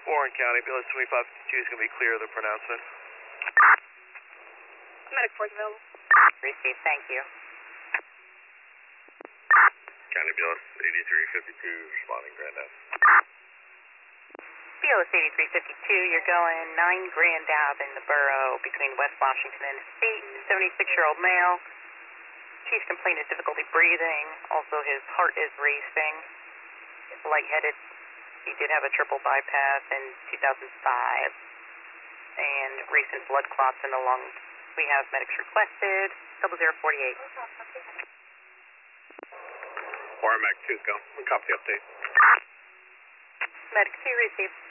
Warren County, BLS 2552 is going to be clear of the pronouncement. Medic force available. Received, thank you. County BLS 8352, responding Grand Ave. BLS 8352, you're going 9 Grand Ave in the borough between West Washington and State. 76-year-old male. Chief's complaining of difficulty breathing. Also, his heart is racing. He's lightheaded. He did have a triple bypass in 2005 and recent blood clots in the lungs. We have medics requested. 0048. Warren Mac 2, go. Copy update. Medic 2 received.